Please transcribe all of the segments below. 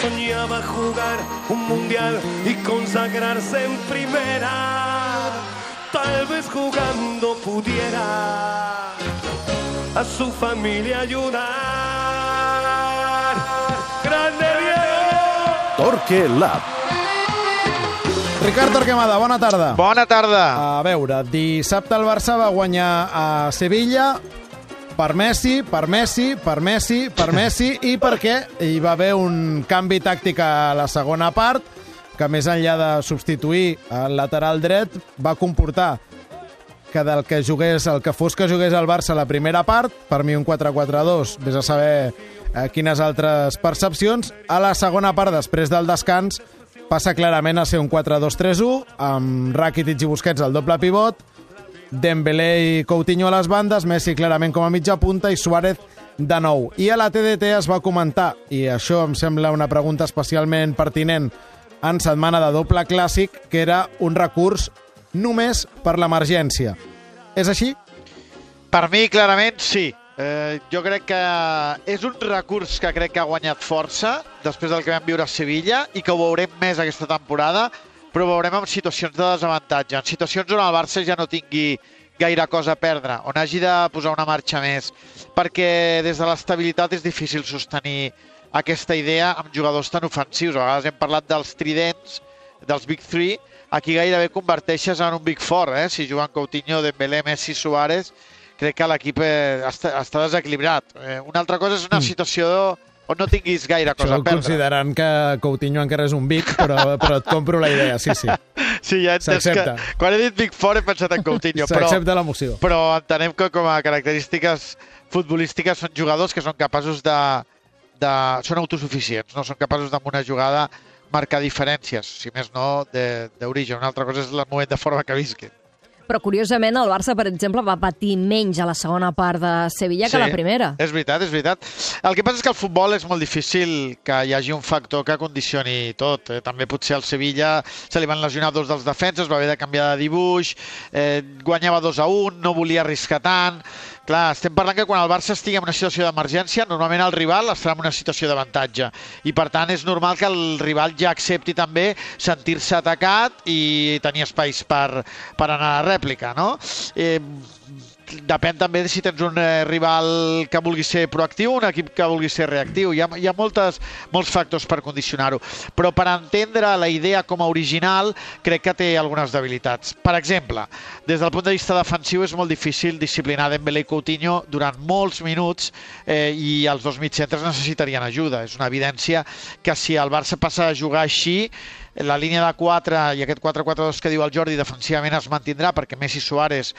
soñaba jugar un mundial y consagrarse en primera. Tal vez jugando pudiera a su familia ayudar. ¡Grande Diego! Torque Lab. Ricard Torquemada, bona tarda. Bona tarda. A veure, dissabte el Barça va guanyar a Sevilla per Messi i perquè hi va haver un canvi tàctic a la segona part que, més enllà de substituir el lateral dret, va comportar que del que jugués, el que fos que jugués el Barça la primera part, per mi un 4-4-2, vés a saber quines altres percepcions, a la segona part, després del descans, passa clarament a ser un 4-2-3-1, amb Rakitic i Busquets al doble pivot, Dembélé i Coutinho a les bandes, Messi clarament com a mitja punta i Suárez de nou. I a la TDT es va comentar, i això em sembla una pregunta especialment pertinent en setmana de doble clàssic, que era un recurs només per l'emergència. És així? Per mi, clarament, sí. Jo crec que és un recurs que crec que ha guanyat força després del que vam viure a Sevilla i que ho veurem més aquesta temporada, però ho veurem en situacions de desavantatge, en situacions on el Barça ja no tingui gaire cosa a perdre, on hagi de posar una marxa més, perquè des de l'estabilitat és difícil sostenir aquesta idea amb jugadors tan ofensius. A vegades hem parlat dels tridents, dels Big Three, aquí gairebé converteixes en un Big Four, si juguen Coutinho, Dembélé, Messi, Suárez. Crec que l'equip està desequilibrat. Una altra cosa és una situació on no tinguis gaire cosa a perdre. Considerant que Coutinho encara és un Big, però et compro la idea, sí. Sí, ja he entès que... Quan he dit Big Four he pensat en Coutinho. S'accepta l'emoció. Però entenem que com a característiques futbolístiques són jugadors que són capaços són autosuficients, no són capaços d'en una jugada marcar diferències, si més no d'origen. Una altra cosa és el moment de forma que visqui. Però, curiosament, el Barça, per exemple, va patir menys a la segona part de Sevilla que a la primera. És veritat. El que passa és que al futbol és molt difícil que hi hagi un factor que condicioni tot. També potser al Sevilla se li van lesionar dos dels defenses, va haver de canviar de dibuix, guanyava 2-1, no volia arriscar tant. Clar, estem parlant que quan el Barça estigui en una situació d'emergència, normalment el rival estarà en una situació d'avantatge. I, per tant, és normal que el rival ja accepti també sentir-se atacat i tenir espais per anar a la rèplica, no? Depèn també de si tens un rival que vulgui ser proactiu o un equip que vulgui ser reactiu. Hi ha molts factors per condicionar-ho. Però per entendre la idea com a original, crec que té algunes debilitats. Per exemple, des del punt de vista defensiu és molt difícil disciplinar Dembélé i Coutinho durant molts minuts i els dos mitjcentres necessitarien ajuda. És una evidència que si el Barça passa a jugar així, la línia de 4 i aquest 4-4-2 que diu el Jordi defensivament es mantindrà perquè Messi i Suárez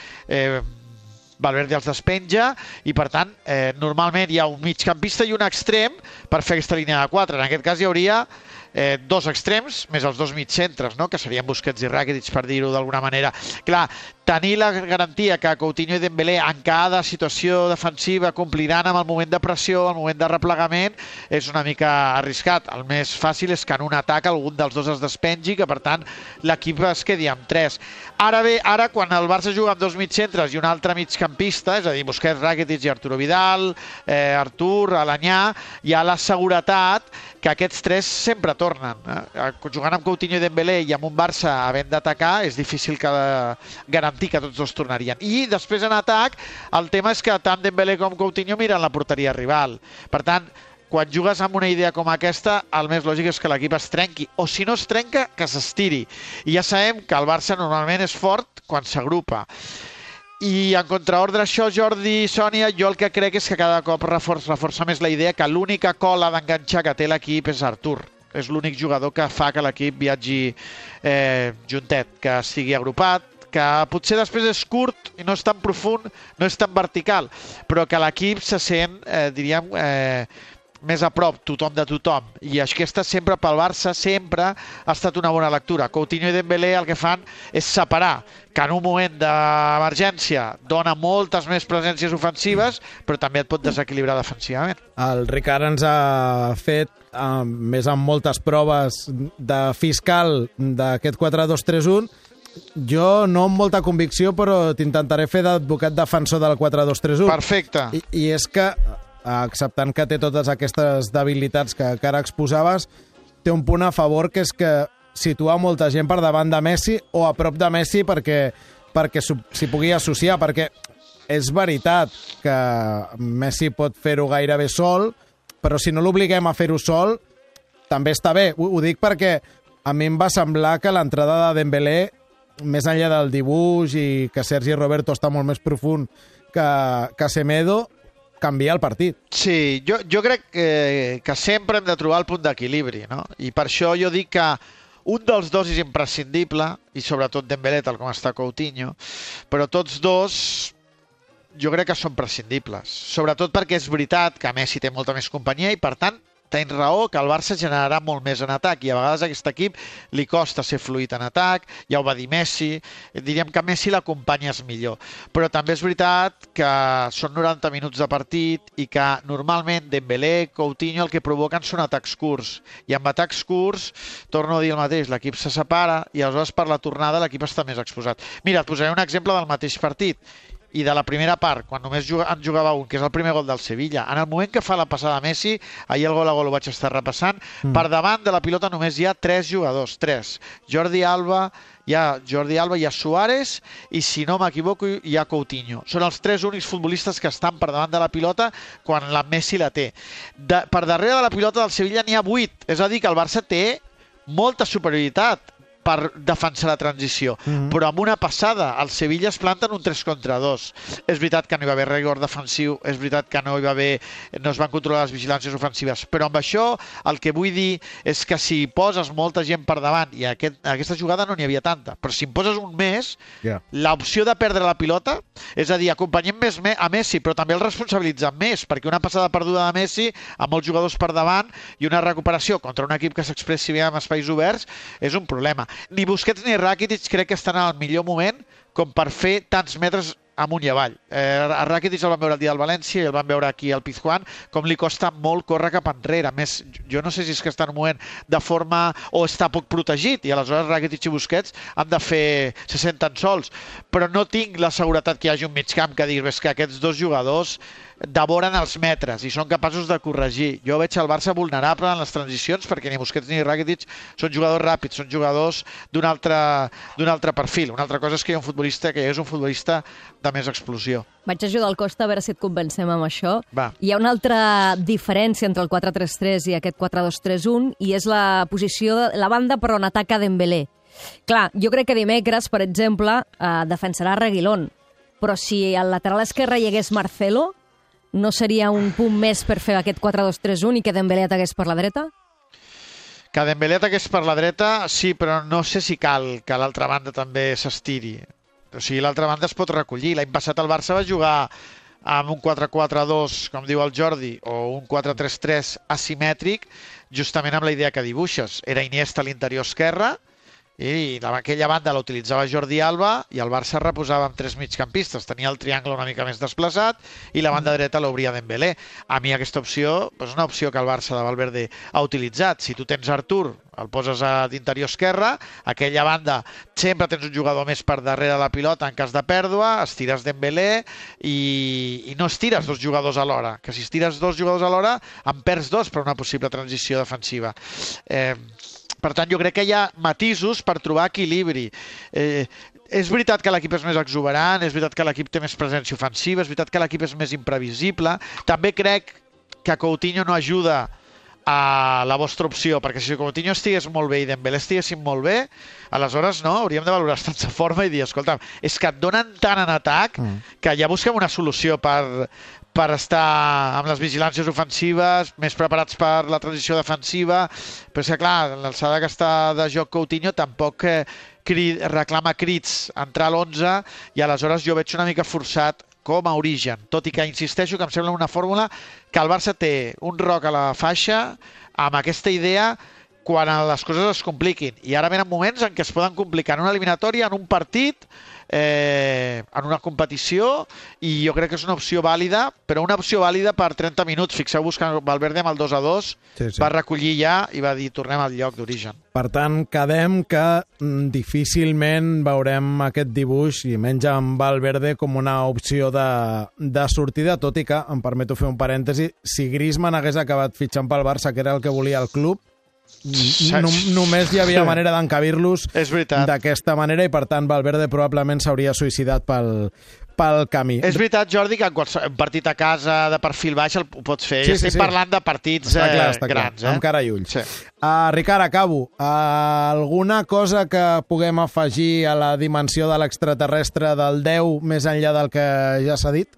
Valverde els despenja i, per tant, normalment hi ha un migcampista i un extrem per fer aquesta línia de 4. En aquest cas hi hauria dos extrems més els dos mitjcentres, no? Que serien Busquets i Rakitic, per dir-ho d'alguna manera. Clar, tenir la garantia que Coutinho i Dembélé en cada situació defensiva compliran amb el moment de pressió, el moment de replegament, és una mica arriscat. El més fàcil és que en un atac algun dels dos es despengi, que per tant l'equip es quedi amb 3. Ara quan el Barça juga amb dos mitjcentres i un altre migcampista, és a dir, Busquets, Rakitic i Arturo Vidal, Artur, Alanyà, hi ha la seguretat que aquests tres sempre tornen. Jugant amb Coutinho i Dembélé i amb un Barça havent d'atacar, és difícil garantir que tots dos tornarien. I després en atac, el tema és que tant Dembélé com Coutinho miren la porteria rival. Per tant, quan jugues amb una idea com aquesta, el més lògic és que l'equip es trenqui. O si no es trenca, que s'estiri. I ja sabem que el Barça normalment és fort quan s'agrupa. I en contraordre això, Jordi i Sònia, jo el que crec és que cada cop reforça més la idea que l'única cola d'enganxar que té l'equip és Artur. És l'únic jugador que fa que l'equip viatgi juntet, que sigui agrupat, que potser després és curt i no és tan profund, no és tan vertical, però que l'equip se sent, diríem, més a prop, tothom de tothom. I aquesta sempre pel Barça sempre ha estat una bona lectura. Coutinho i Dembélé el que fan és separar, que en un moment d'emergència dona moltes més presències ofensives, però també et pot desequilibrar defensivament. El Ricard ens ha fet, més amb moltes proves de fiscal d'aquest 4-2-3-1, jo no amb molta convicció, però t'intentaré fer d'advocat defensor del 4-2-3-1. Perfecte. I és que, acceptant que té totes aquestes debilitats que ara exposaves, té un punt a favor, que és que situa molta gent per davant de Messi o a prop de Messi perquè s'hi pugui associar, perquè és veritat que Messi pot fer-ho gairebé sol, però si no l'obliguem a fer-ho sol, també està bé. Ho dic perquè a mi em va semblar que l'entrada de Dembélé, més enllà del dibuix i que Sergi Roberto està molt més profund que Semedo, canvia el partit. Sí, jo crec que sempre hem de trobar el punt d'equilibri, no? I per això jo dic que un dels dos és imprescindible, i sobretot Dembélé, tal com està Coutinho, però tots dos jo crec que són prescindibles. Sobretot perquè és veritat que Messi té molta més companyia i, per tant, tens raó que el Barça generarà molt més en atac i a vegades a aquest equip li costa ser fluid en atac, ja ho va dir Messi, diríem que Messi l'acompanyes millor. Però també és veritat que són 90 minuts de partit i que normalment Dembélé, Coutinho el que provoquen són atacs curts. I amb atacs curts, torno a dir el mateix, l'equip se separa i aleshores per la tornada l'equip està més exposat. Mira, et posaré un exemple del mateix partit i de la primera part, quan només en jugava un, que és el primer gol del Sevilla. En el moment que fa la passada Messi, ahir el gol a gol ho vaig estar repassant, per davant de la pilota només hi ha 3 jugadors, 3. Jordi Alba, hi ha Suárez i, si no m'equivoco, hi ha Coutinho. Són els 3 únics futbolistes que estan per davant de la pilota quan la Messi la té. Per darrere de la pilota del Sevilla n'hi ha 8, és a dir, que el Barça té molta superioritat per defensar la transició. Però amb una passada, el Sevilla es planta en un 3 contra 2. És veritat que no hi va haver rigor defensiu, és veritat que no es van controlar les vigilàncies ofensives, però amb això el que vull dir és que si poses molta gent per davant, i aquesta jugada no n'hi havia tanta, però si en poses un més, l'opció de perdre la pilota, és a dir, acompanyem més a Messi, però també el responsabilitzem més, perquè una passada perduda de Messi, amb molts jugadors per davant, i una recuperació contra un equip que s'expressi bé en espais oberts, és un problema. Ni Busquets ni Rakitic crec que estan al millor moment com per fer tants metres amunt i avall. A Rakitic el vam veure el dia del València i el vam veure aquí al Pizjuán, com li costa molt córrer cap enrere. A més, jo no sé si és que està en un moment de forma o està poc protegit i aleshores Rakitic i Busquets se senten sols. Però no tinc la seguretat que hi hagi un migcamp que dir que aquests dos jugadors devoren els metres i són capaços de corregir. Jo veig el Barça vulnerable en les transicions perquè ni Busquets ni Rakitic són jugadors ràpids, són jugadors d'un altre perfil. Una altra cosa és que hi ha un futbolista que és un futbolista de més explosió. Vaig ajudar el Costa a veure si et convencem amb això. Va. Hi ha una altra diferència entre el 4-3-3 i aquest 4-2-3-1 i és la posició de la banda per on ataca Dembélé. Clar, jo crec que dimecres, per exemple, defensarà Reguilón, però si al lateral esquerre hi hagués Marcelo, no seria un punt més per fer aquest 4-2-3-1 i que Dembélé ataqués per la dreta? Que Dembélé ataqués per la dreta, sí, però no sé si cal que l'altra banda també s'estiri. O sigui, l'altra banda es pot recollir. L'any passat el Barça va jugar amb un 4-4-2, com diu el Jordi, o un 4-3-3 asimètric, justament amb la idea que dibuixes. Era Iniesta a l'interior esquerre, i aquella banda la utilitzava Jordi Alba i el Barça reposava amb 3 migcampistes. Tenia el triangle una mica més desplaçat i la banda dreta l'obria Dembélé. A mi aquesta opció és una opció que el Barça de Valverde ha utilitzat. Si tu tens Artur, el poses a d'interior esquerre, aquella banda sempre tens un jugador més per darrere de la pilota en cas de pèrdua, estires Dembélé i no estires 2 jugadors alhora, que si estires 2 jugadors alhora en perds 2 per una possible transició defensiva. Per tant, jo crec que hi ha matisos per trobar equilibri. És veritat que l'equip és més exuberant, és veritat que l'equip té més presència ofensiva, és veritat que l'equip és més imprevisible. També crec que Coutinho no ajuda a la vostra opció, perquè si Coutinho estigués molt bé i Dembélé estiguessin molt bé, aleshores no, hauríem de valorar sense forma i dir, escolta, és que et donen tant en atac que ja busquem una solució per estar amb les vigilàncies ofensives, més preparats per la transició defensiva, però és que clar, l'alçada que està de joc Coutinho tampoc reclama crits entrar a l'11 i aleshores jo veig una mica forçat com a origen, tot i que insisteixo que em sembla una fórmula que el Barça té un roc a la faixa amb aquesta idea quan les coses es compliquin. I ara venen moments en què es poden complicar en una eliminatòria, en un partit, en una competició, i jo crec que és una opció vàlida, però una opció vàlida per 30 minuts. Fixeu-vos que Valverde amb el 2-2 va recollir ja i va dir tornem al lloc d'origen. Per tant, quedem que difícilment veurem aquest dibuix, i menys amb Valverde, com una opció de sortida, tot i que, em permeto fer un parèntesi, si Griezmann hagués acabat fitxant pel Barça, que era el que volia el club, Només hi havia manera d'encabir-los És veritat. d'aquesta manera i, per tant, Valverde probablement s'hauria suïcidat pel camí. És veritat, Jordi, que un partit a casa de perfil baix ho pots fer. Sí, Estic parlant de partits està grans. clar, amb cara i ulls. Sí. Ricard, acabo. Alguna cosa que puguem afegir a la dimensió de l'extraterrestre del 10 més enllà del que ja s'ha dit?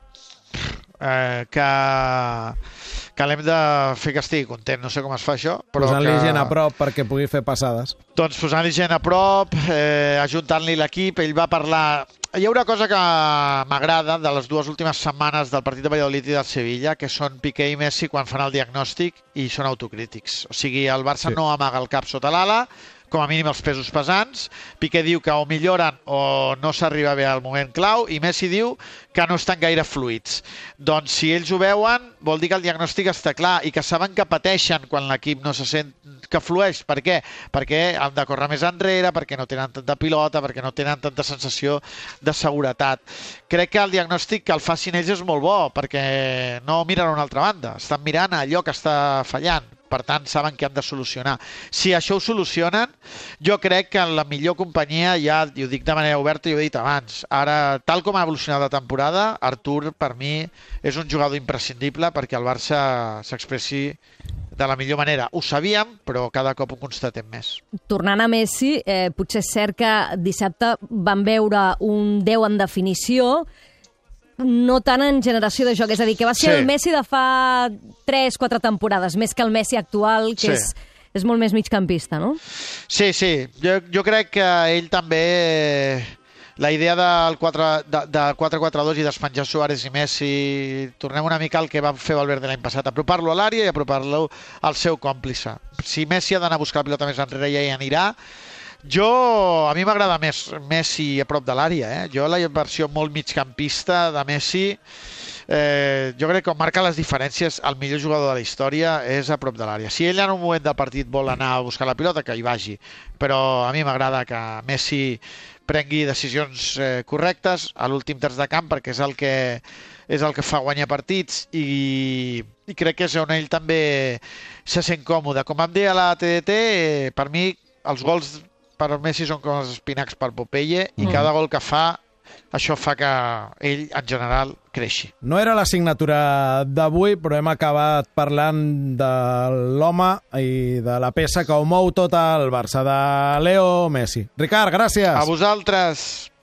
Que l'hem de fer que estigui content. No sé com es fa això, però Posant-li gent a prop perquè pugui fer passades. Doncs posant-li gent a prop, ajuntant-li l'equip, ell va parlar... Hi ha una cosa que m'agrada de les dues últimes setmanes del partit de Valladolid i del Sevilla, que són Piqué i Messi quan fan el diagnòstic i són autocrítics. O sigui, el Barça no amaga el cap sota l'ala, com a mínim els pesos pesants. Piqué diu que o milloren o no s'arriba bé al moment clau, i Messi diu que no estan gaire fluids. Doncs si ells ho veuen, vol dir que el diagnòstic està clar i que saben que pateixen quan l'equip no se sent que flueix. Per què? Perquè han de córrer més enrere, perquè no tenen tanta pilota, perquè no tenen tanta sensació de seguretat. Crec que el diagnòstic que el facin ells és molt bo, perquè no miren a una altra banda, estan mirant allò que està fallant. Per tant, saben que han de solucionar. Si això ho solucionen, jo crec que en la millor companyia, ja i ho dic de manera oberta, i ho he dit abans, ara, tal com ha evolucionat la temporada, Artur, per mi, és un jugador imprescindible perquè el Barça s'expressi de la millor manera. Ho sabíem, però cada cop ho constatem més. Tornant a Messi, potser és cert que dissabte van veure un 10 en definició, no tant en generació de joc, és a dir, que va ser el Messi de fa 3-4 temporades, més que el Messi actual, que és molt més migcampista, no? Sí. Jo crec que ell també... La idea del 4-4-2 i despenjar Suárez i Messi, tornem una mica al que va fer Valverde l'any passat, apropar-lo a l'àrea i apropar-lo al seu còmplice. Si Messi ha d'anar a buscar la pilota més enrere, ja hi anirà. A mi m'agrada més Messi a prop de l'àrea. Jo la versió molt migcampista de Messi, jo crec que marca les diferències. El millor jugador de la història és a prop de l'àrea. Si ell en un moment del partit vol anar a buscar la pilota, que hi vagi. Però a mi m'agrada que Messi prengui decisions correctes a l'últim terç de camp, perquè és el que fa guanyar partits, i crec que és on ell també se sent còmode. Com em deia la TDT, per mi els gols per Messi són com els espinacs per Popeye, i cada gol que fa, això fa que ell, en general, creixi. No era la signatura d'avui, però hem acabat parlant de l'home i de la peça que ho mou tot el Barça, de Leo Messi. Ricard, gràcies. A vosaltres.